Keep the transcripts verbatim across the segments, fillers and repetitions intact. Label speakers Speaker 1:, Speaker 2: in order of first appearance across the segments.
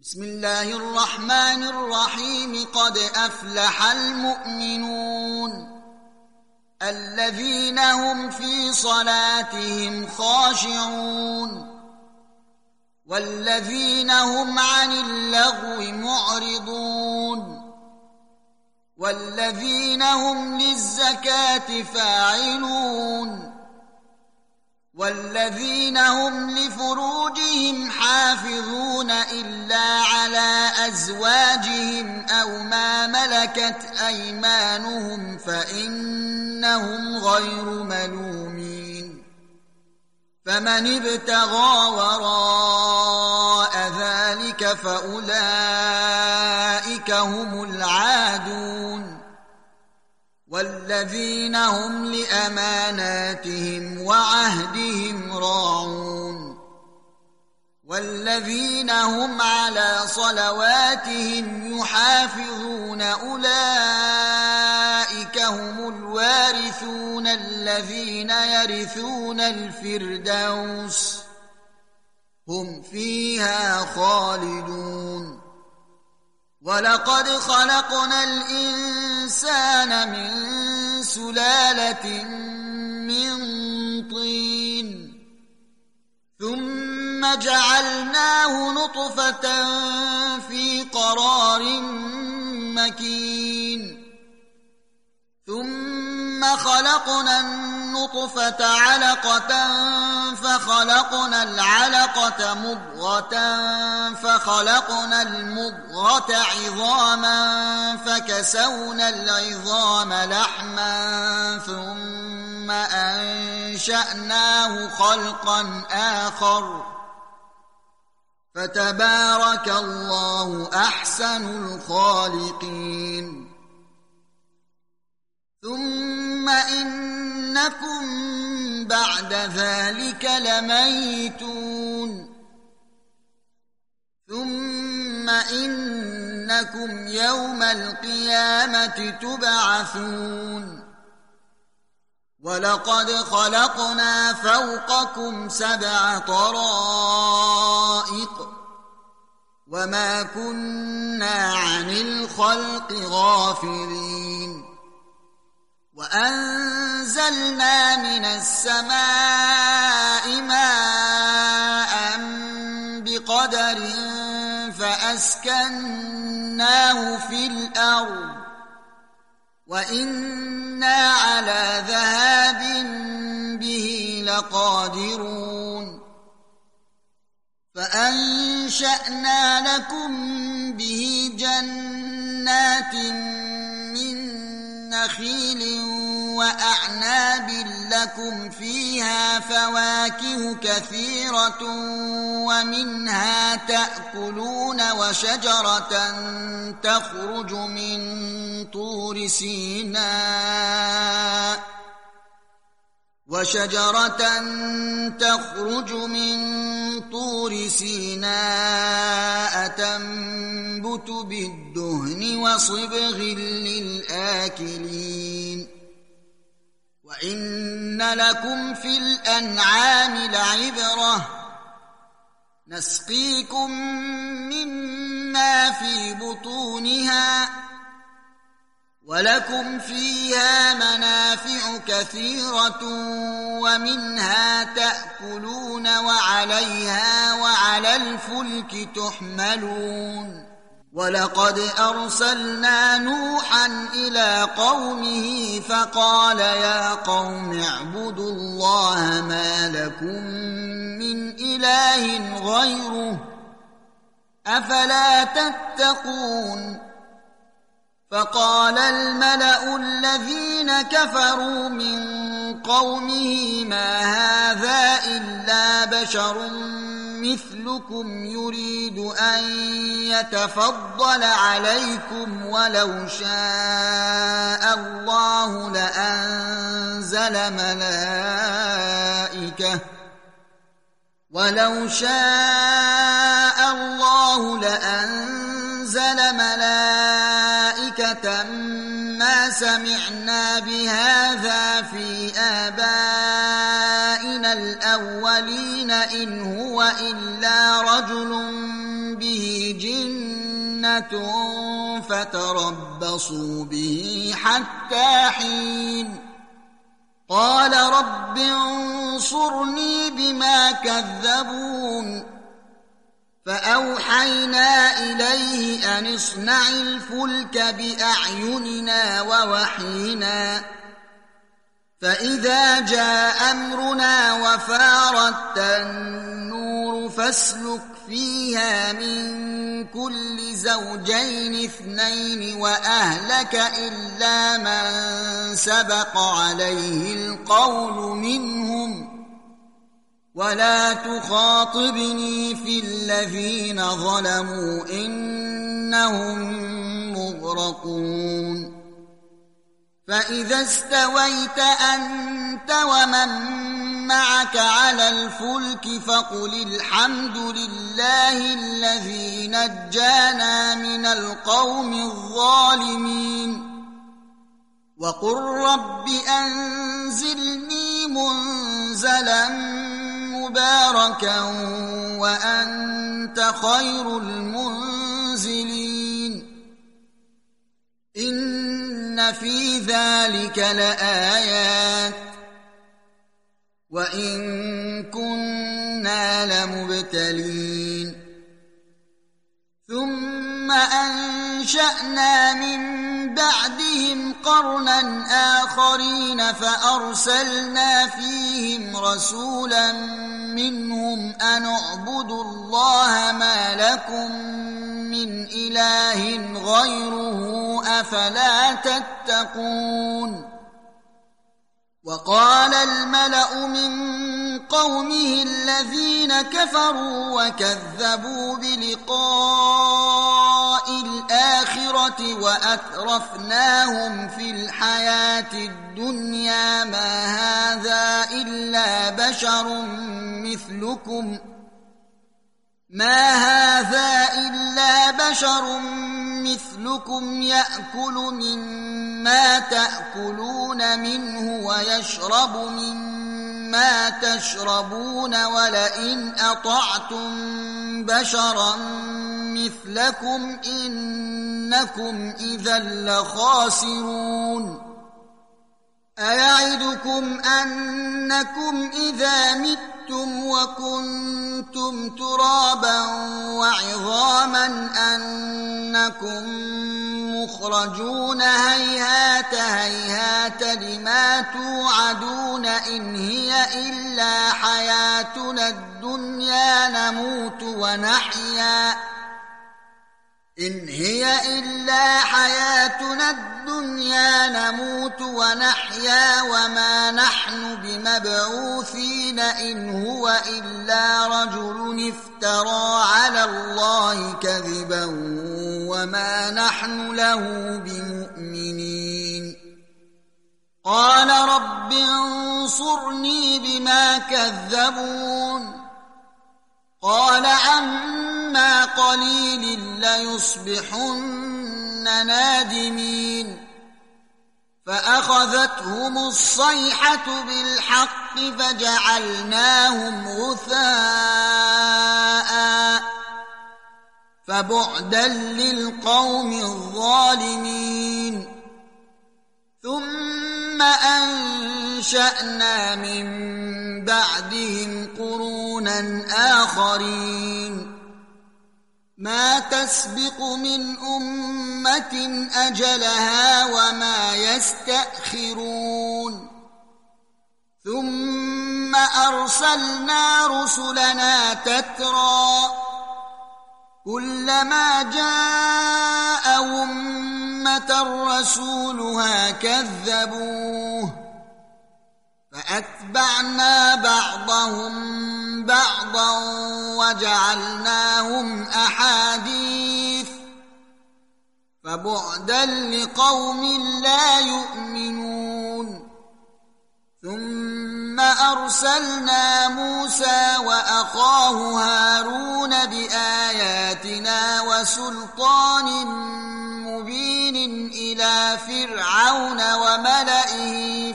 Speaker 1: بسم الله الرحمن الرحيم قد أفلح المؤمنون الذين هم في صلاتهم خاشعون والذين هم عن اللغو معرضون والذين هم للزكاة فاعلون والذين هم لفروجهم حافظون إلا على أزواجهم أو ما ملكت أيمانهم فإنهم غير ملومين فمن ابتغى وراء ذلك فأولئك هم العادون والذين هم لأماناتهم وعهدهم راعون والذين هم على صلواتهم يحافظون أولئك هم الوارثون الذين يرثون الفردوس هم فيها خالدون ولقد خلقنا الإنسان من سلالة من طين ثم جعلناه نطفة في قرار مكين ثم خلقنا النطفة علقة فخلقنا العلقة مضغة فخلقنا المضغة عظاما فكسونا العظام لحما ثم أنشأناه خلقا آخر فتبارك الله أحسن الخالقين ثم إنكم بعد ذلك لميتون ثم إنكم يوم القيامة تبعثون ولقد خلقنا فوقكم سبع طرائق وما كنا عن الخلق غافلين وأنزلنا من السماء ماء بقدر فأسكناه في الأرض وإنا على ذهاب به لقادرون فأنشأنا لكم به جنات من نخيل وأعناب لكم فيها فواكه كثيرة ومنها تأكلون وشجرة تخرج من طور سيناء وشجرة تخرج من طور سيناء تنبت بالدهن وصبغ للآكلين وإن لكم في الأنعام لعبرة نسقيكم مما في بطونها ولكم فيها منافع كثيرة ومنها تأكلون وعليها وعلى الفلك تحملون ولقد أرسلنا نوحا إلى قومه فقال يا قوم اعبدوا الله ما لكم من إله غيره أفلا تتقون فقال الملأ الذين كفروا من قومه ما هذا إلا بشر مثلكم يريد أن يتفضل عليكم ولو شاء الله لأنزل ملائكة ولو شاء الله لأنزل ملائكة ما سمعنا بهذا في آبائنا الأولين إن هو إلا رجل به جنة فتربصوا به حتى حين قال رب انصرني بما كذبون فأوحينا إليه أن اصنع الفلك بأعيننا ووحينا فإذا جاء أمرنا وفارت النور فاسلك فيها من كل زوجين اثنين وأهلك إلا من سبق عليه القول منهم ولا تخاطبني في الذين ظلموا إنهم مغرقون فإذا استويت أنت ومن معك على الفلك فقل الحمد لله الذي نجانا من القوم الظالمين وقل رب أنزلني منزلا مباركا وأنت خير المنزلين إن في ذلك لآيات وإن كنا لمبتلين ثم أنشأنا من بعدهم قرنا آخرين فأرسلنا فيهم رسولا منهم أن اعبدوا الله ما لكم من إله غيره أفلا تتقون وقال الملأ من قومه الذين كفروا وكذبوا بلقاء الآخرة وأترفناهم في الحياة الدنيا ما هذا إلا بشر مثلكم ما هذا إلا بشر مثلكم يأكل مما تأكلون منه ويشرب مما تشربون ولئن أطعتم بشرا مثلكم إنكم إذا لخاسرون أيعدكم أنكم إذا متم وكنتم ترابا وعظاما أنكم مخرجون هيهات هيهات لما توعدون إن هي إلا حياتنا الدنيا نموت ونحيا إن هي إلا حياتنا الدنيا نموت ونحيا وما نحن بمبعوثين إن هو إلا رجل افترى على الله كذبا وما نحن له بمؤمنين قال رب انصرني بما كذبون قال عما قليل ليصبحن نادمين فأخذتهم الصيحة بالحق فجعلناهم غثاء فبعدا للقوم الظالمين ثم أنشأنا من بعدهم قرونا آخرين ما تسبق من أمة أجلها وما يستأخرون ثم أرسلنا رسلنا تترى كلما جاء أمة رسولها كذبوه فأتبعنا بعضهم بعضا وجعلناهم أحاديث فبعدا لقوم لا يؤمنون ثم أرسلنا موسى وأخاه هارون بآياتنا وسلطان مبين إلى فرعون وملئه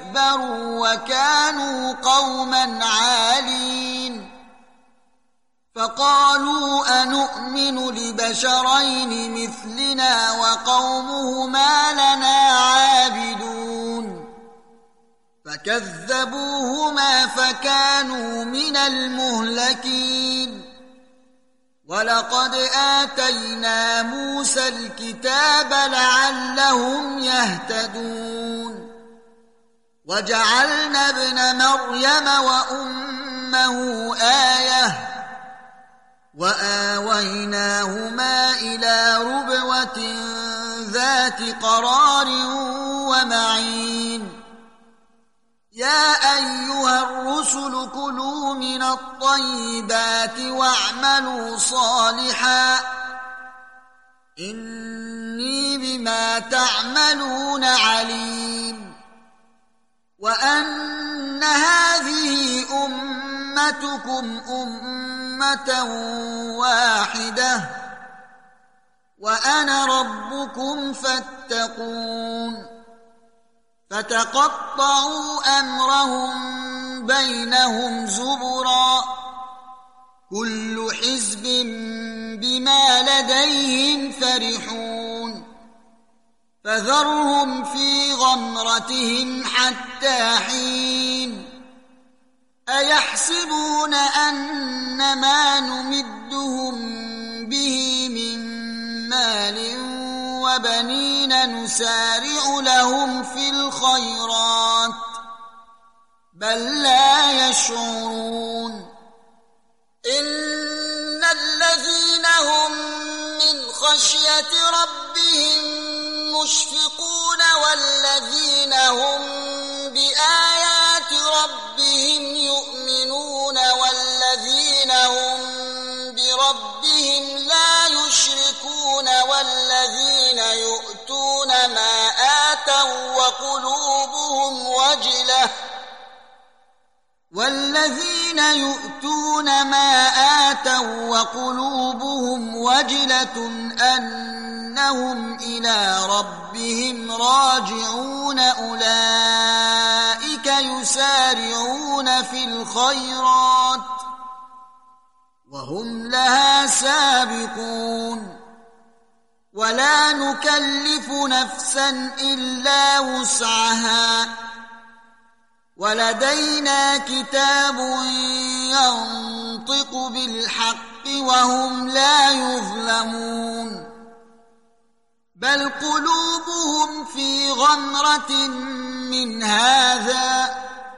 Speaker 1: فاستكبروا وكانوا قوما عالين فقالوا أنؤمن لبشرين مثلنا وقومهما لنا عابدون فكذبوهما فكانوا من المهلكين ولقد آتينا موسى الكتاب لعلهم يهتدون وجعلنا ابن مريم وأمه آية وآويناهما إلى ربوة ذات قرار ومعين يا أيها الرسل كلوا من الطيبات واعملوا صالحا إني بما تعملون عليم وأن هذه أمتكم أمة واحدة وأنا ربكم فاتقون فتقطعوا أمرهم بينهم زبرا كل حزب بما لديهم فرحون فذرهم في غمرتهم حتى حين أيحسبون أن ما نمدهم به من مال وبنين نسارع لهم في الخيرات بل لا يشعرون إن الذين هم من خشية ربهم مشفقون والذين هم بآيات ربهم يؤمنون والذين هم بربهم لا يشركون والذين يؤتون ما آتوا وقلوبهم وجلة والذين يؤتون ما آتوا وقلوبهم وجلة أنهم إلى ربهم راجعون أولئك يسارعون في الخيرات وهم لها سابقون ولا نكلف نفسا إلا وسعها ولدينا كتاب ينطق بالحق وهم لا يظلمون بل قلوبهم في غمرة من هذا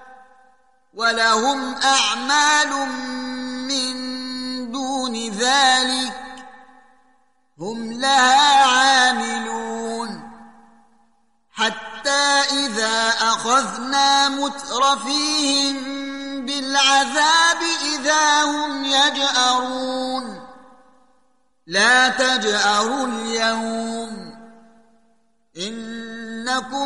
Speaker 1: ولهم أعمال من دون ذلك هم لها عاملون حتى إذا أخذنا مترفيهم بالعذاب إذا هم يجأرون لا تجأروا اليوم إنكم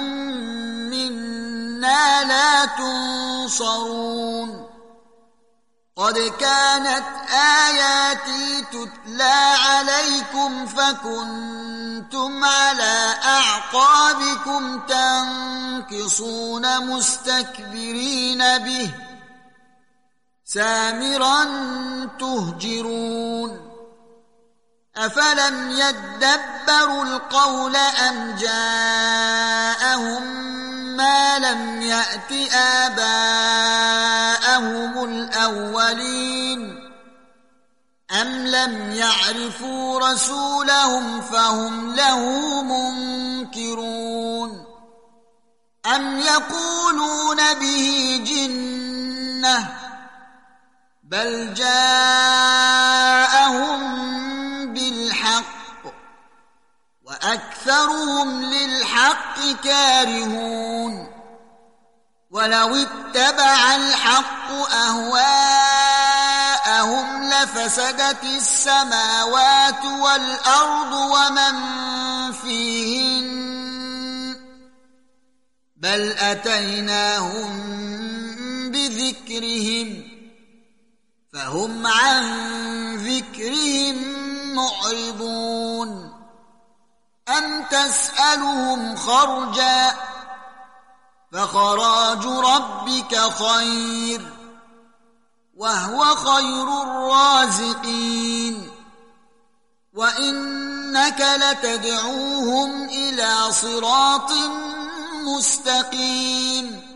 Speaker 1: منا لا تنصرون قد كانت آياتي تتلى عليكم فكنتم على أعقابكم تنكصون مستكبرين به سامرا تهجرون أفلم يدبروا القول أم جاءهم ما لم يأت آباءهم الأولين أم لم يعرفوا رسولهم فهم له منكرون أم يقولون به جنة بل جاءهم بالحق وأكثرهم للحق كارهون ولو اتبع الحق أهواءهم لفسدت السماوات والأرض ومن فيهن بل أتيناهم بذكرهم فهم عن ذكرهم معرضون أم تسألهم خرجا فخراج ربك خير وهو خير الرازقين وإنك لتدعوهم إلى صراط مستقيم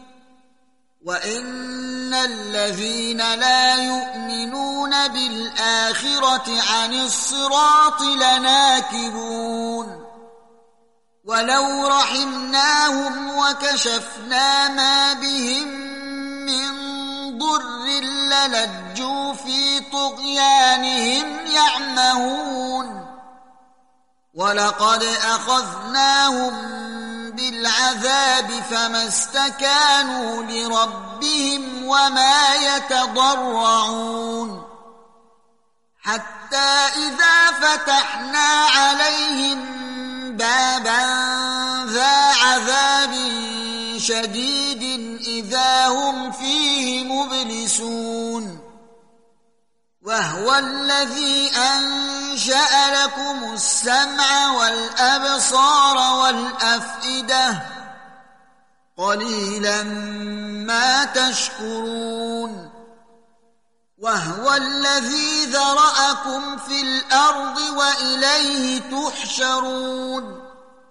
Speaker 1: وإن الذين لا يؤمنون بالآخرة عن الصراط لناكبون ولو رحمناهم وكشفنا ما بهم من ضر للجوا في طغيانهم يعمهون ولقد أخذناهم بالعذاب فما استكانوا لربهم وما يتضرعون حتى إذا فتحنا عليهم بابا ذا عذاب شديد إذا هم فيه مبلسون وهو الذي أنشأ لكم السمع والأبصار والأفئدة قليلا ما تشكرون وهو الذي ذرأكم في الأرض وإليه تحشرون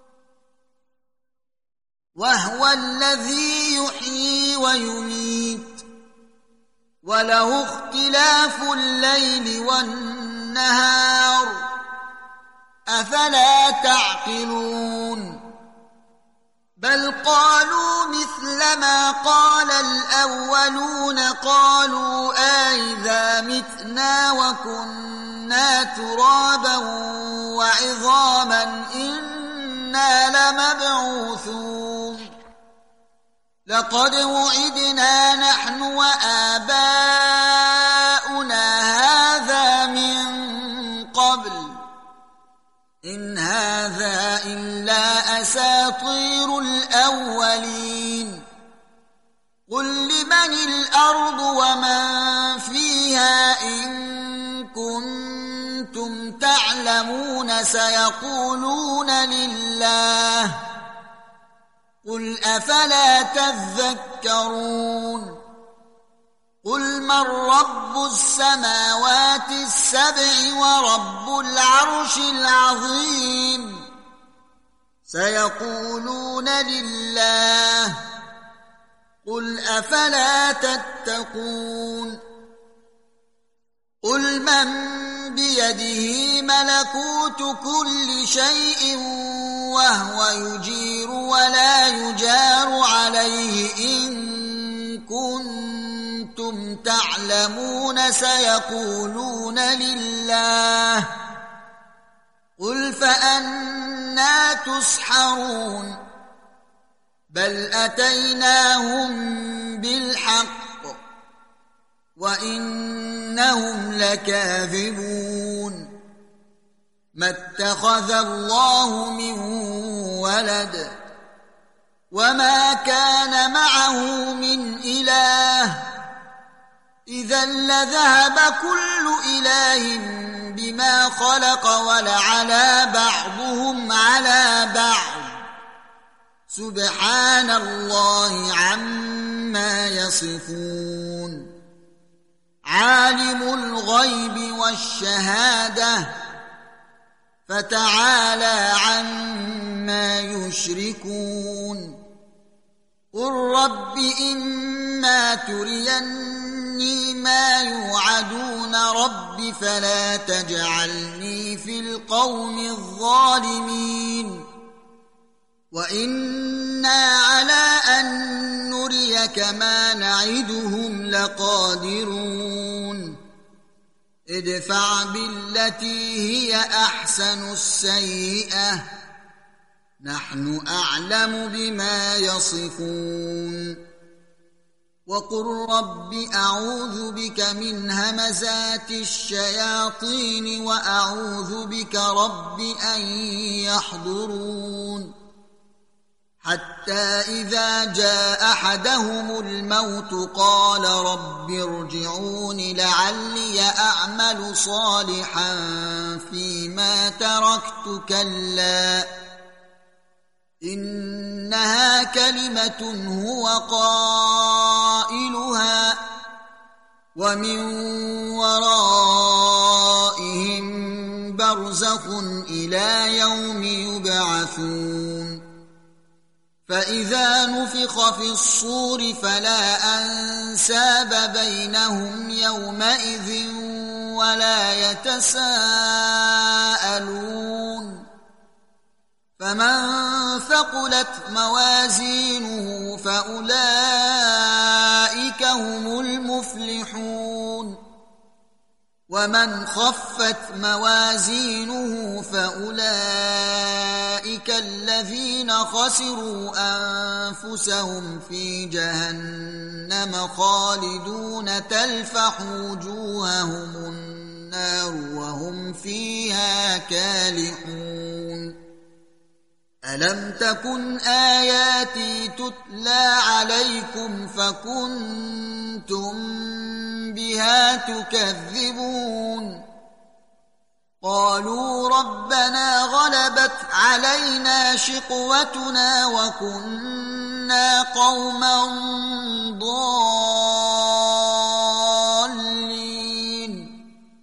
Speaker 1: وهو الذي يحيي ويميت وله اختلاف الليل والنهار أفلا تعقلون بل قالوا مثل ما قال الأولون قالوا أئذا متنا وكنا ترابا وعظاما إنا لمبعوثون لقد وعدنا نحن وآباؤنا هذا من قبل إن هذا إلا أساطير الأولين قل لمن الأرض ومن فيها إن كنتم تعلمون سيقولون لله قل أفلا تذكرون قل من رب السماوات السبع ورب العرش العظيم سيقولون لله قل أفلا تتقون قل من بيده ملكوت كل شيء وهو يجير ولا يجار عليه إن كنتم تعلمون سيقولون لله قل فأنى تسحرون بل أتيناهم بالحق وإنهم لكاذبون ما اتخذ الله من ولد وما كان معه من إله إذا لذهب كل إله بما خلق ولعلى بعضهم على بعض سبحان الله عما يصفون عالم الغيب والشهادة فتعالى عما يشركون قل رب إما تريني ما يوعدون رب فلا تجعلني في القوم الظالمين وإنا على أن نريك ما نعدهم لقادرون ادفع بالتي هي أحسن السيئة نحن أعلم بما يصفون وقل رب أعوذ بك من همزات الشياطين وأعوذ بك رب أن يحضرون حتى إذا جاء أحدهم الموت قال رب ارجعون لعلي أعمل صالحا فيما تركت كلا إنها كلمة هو قائلها ومن ورائهم برزخ إلى يوم يبعثون فإذا نفخ في الصور فلا أنساب بينهم يومئذ ولا يتساءلون فمن ثقلت موازينه فأولئك هم المفلحون ومن خفت موازينه فأولئك الذين خسروا أنفسهم في جهنم خالدون تلفح وجوههم النار وهم فيها كالحون ألم تكن آياتي تتلى عليكم فكنتم بها تكذبون قالوا ربنا غلبت علينا شقوتنا وكنا قوما ضالين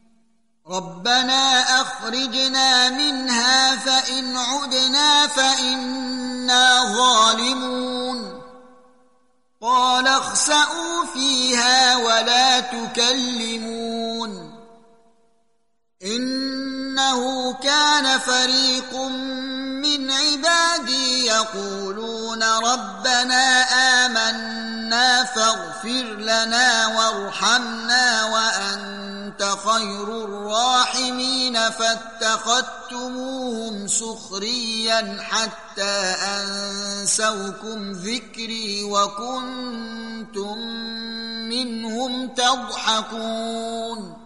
Speaker 1: ربنا أخرجنا منها فإن عدنا فإنا ظالمون قال اخسئوا فيها ولا تكلمون إنه كان فريق من عبادي يقولون ربنا آمنا فاغفر لنا وارحمنا وأنت خير الراحمين فاتخذتموهم سخريا حتى أنسوكم ذكري وكنتم منهم تضحكون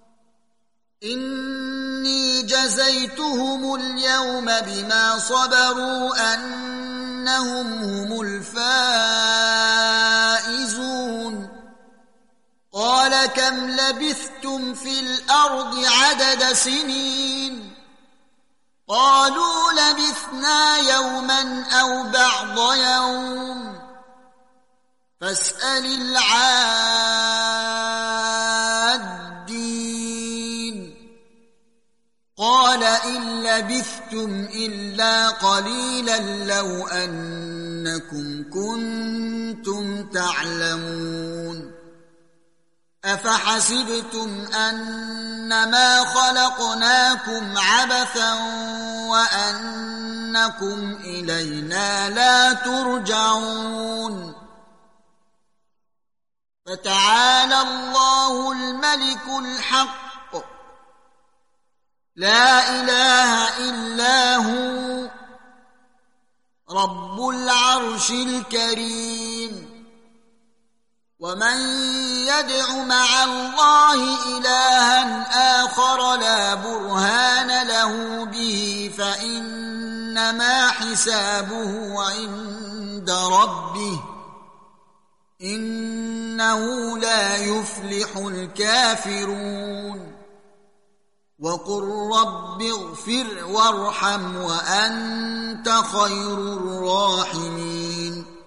Speaker 1: إني جزيتهم اليوم بما صبروا أنهم هم الفائزون قال كم لبثتم في الأرض عدد سنين قالوا لبثنا يوما أو بعض يوم فاسأل العادين قال إن لبثتم إلا قليلا لو أنكم كنتم تعلمون أفحسبتم أنما خلقناكم عبثا وأنكم إلينا لا ترجعون فتعالى الله الملك الحق لا إله إلا هو رب العرش الكريم ومن يدع مع الله إلها آخر لا برهان له به فإنما حسابه عند ربه إنه لا يفلح الكافرون وقل رب اغفر وارحم وأنت خير الراحمين